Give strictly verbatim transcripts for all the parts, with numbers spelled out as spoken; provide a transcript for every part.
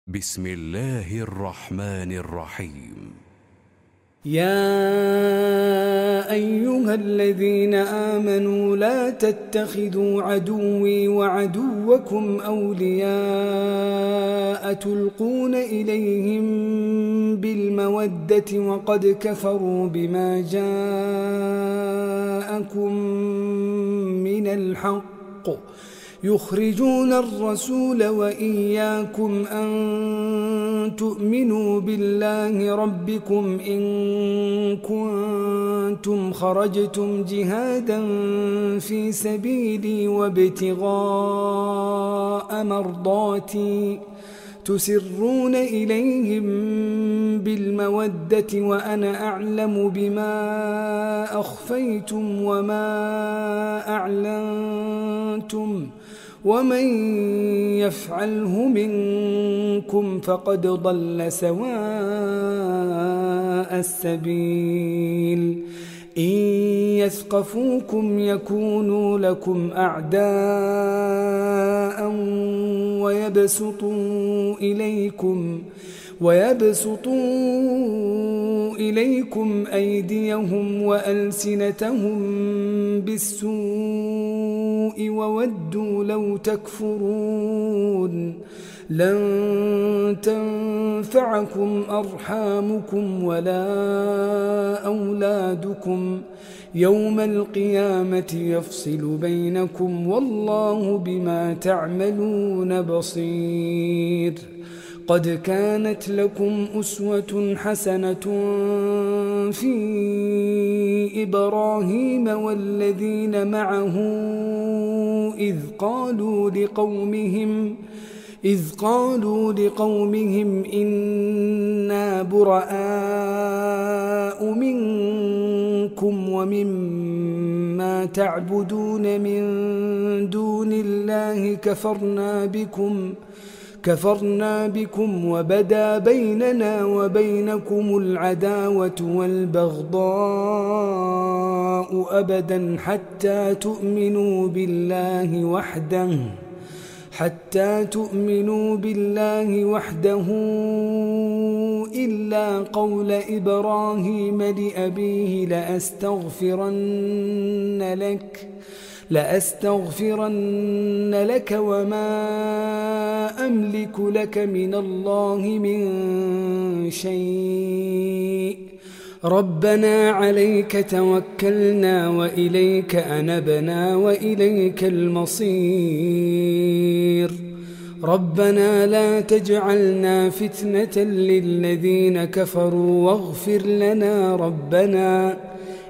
بسم الله الرحمن الرحيم. يا أيها الذين آمنوا لا تتخذوا عدوي وعدوكم أولياء تلقون إليهم بالمودة وقد كفروا بما جاءكم من الحق يخرجون الرسول وإياكم أن تؤمنوا بالله ربكم إن كنتم خرجتم جهادا في سبيلي وابتغاء مرضاتي تسرون إليهم بالمودة وأنا أعلم بما أخفيتم وما أعلنتم ومن يفعله منكم فقد ضل سواء السبيل إن يثقفوكم يكونوا لكم أعداء ويبسطوا إليكم ويبسطوا إليكم أيديهم وألسنتهم بالسوء وودوا لو تكفرون لن تنفعكم أرحامكم ولا أولادكم يوم القيامة يفصل بينكم والله بما تعملون بصير. قد كانت لكم أسوة حسنة في إبراهيم والذين معه إذ قالوا لقومهم إذ قالوا لقومهم إنا براء منكم ومما تعبدون من دون الله كفرنا بكم كفرنا بكم وبدا بيننا وبينكم العداوة والبغضاء أبدا حتى تؤمنوا بالله وحده حتى تؤمنوا بالله وحده إلا قول إبراهيم لأبيه لأستغفرن لك لأستغفرن لك وما أملك لك من الله من شيء ربنا عليك توكلنا وإليك أنبنا وإليك المصير ربنا لا تجعلنا فتنة للذين كفروا واغفر لنا ربنا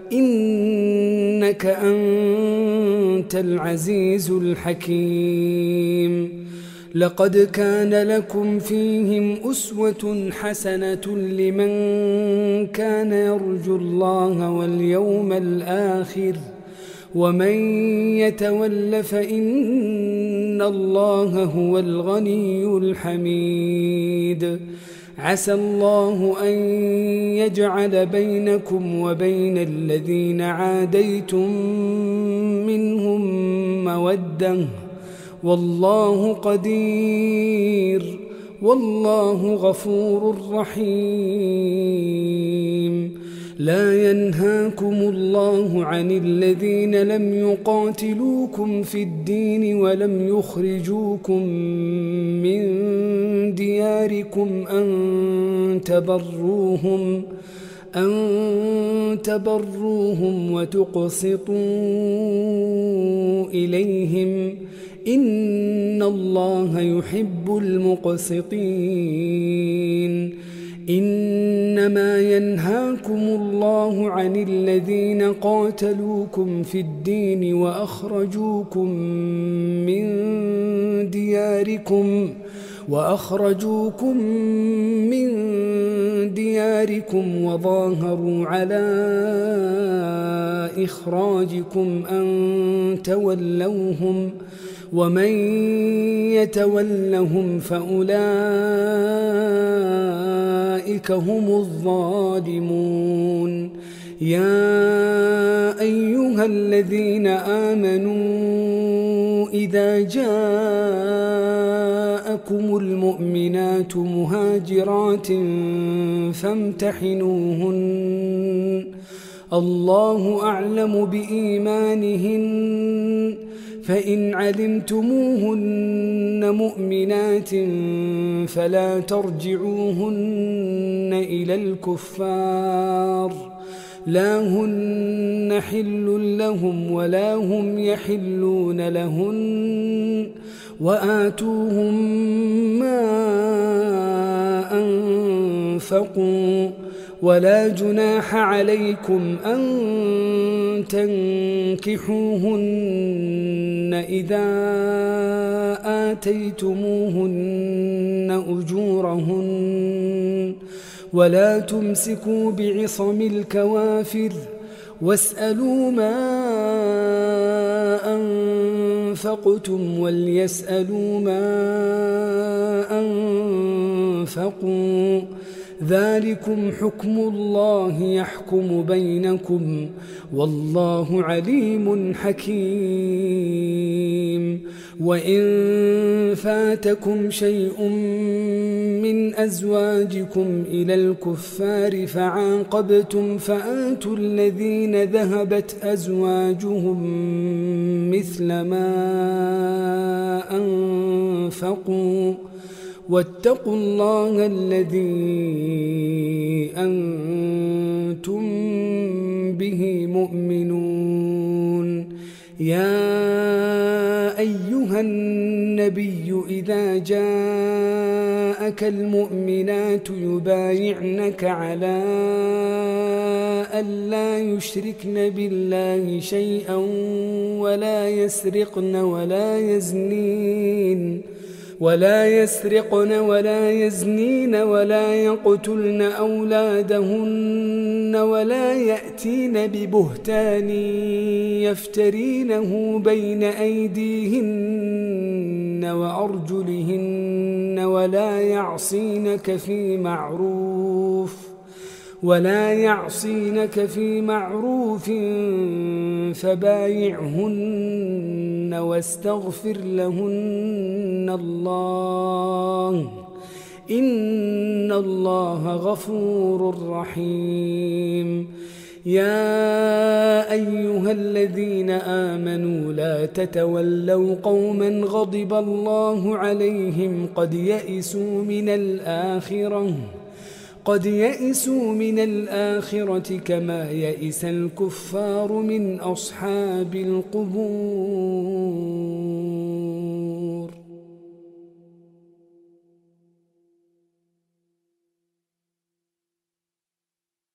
إنك أنت العزيز الحكيم. لقد كان لكم فيهم أسوة حسنة لمن كان يرجو الله واليوم الآخر ومن يتول فإن الله هو الغني الحميد. عسى الله أن يجعل بينكم وبين الذين عاديتم منهم مودة والله قدير والله غفور رحيم. لا ينهاكم الله عن الذين لم يقاتلوكم في الدين ولم يخرجوكم من دياركم أن تبروهم أن تبروهم وتقسطوا إليهم إن الله يحب المقسطين. إنما ينهاكم الله عن الذين قاتلوكم في الدين وأخرجوكم من دياركم وأخرجوكم من دياركم وظاهروا على إخراجكم أن تولوهم ومن يتولهم فأولئك هم الظالمون. يا أيها الذين آمنوا إذا جاءكم لكم المؤمنات مهاجرات فامتحنوهن الله أعلم بإيمانهن فإن علمتموهن مؤمنات فلا ترجعوهن إلى الكفار لا هن حل لهم ولا هم يحلون لهن وآتوهم ما أنفقوا ولا جناح عليكم أن تنكحوهن إذا آتيتموهن أجورهن ولا تمسكوا بعصم الكوافر واسألوا ما أنفقتم وليسألوا ما أنفقوا ذلكم حكم الله يحكم بينكم والله عليم حكيم وإن فاتكم شيء من أزواجكم إلى الكفار فعاقبتم فآتوا الذين ذهبت أزواجهم مثل ما أنفقوا واتقوا الله الذي أنتم به مؤمنون يا أيها النبي إذا جاءك المؤمنات يبايعنك على ألا يشركن بالله شيئا ولا يسرقن ولا يزنين ولا يسرقن ولا يزنين ولا يقتلن أولادهن ولا يأتين ببهتان يفترينه بين أيديهن وأرجلهن ولا يعصينك في معروف ولا يعصينك في معروف فبايعهن واستغفر لهن الله إن الله غفور رحيم يا أيها الذين آمنوا لا تتولوا قوما غضب الله عليهم قد يئسوا من الآخرة قد يئسوا من الآخرة كما يئس الكفار من أصحاب القبور.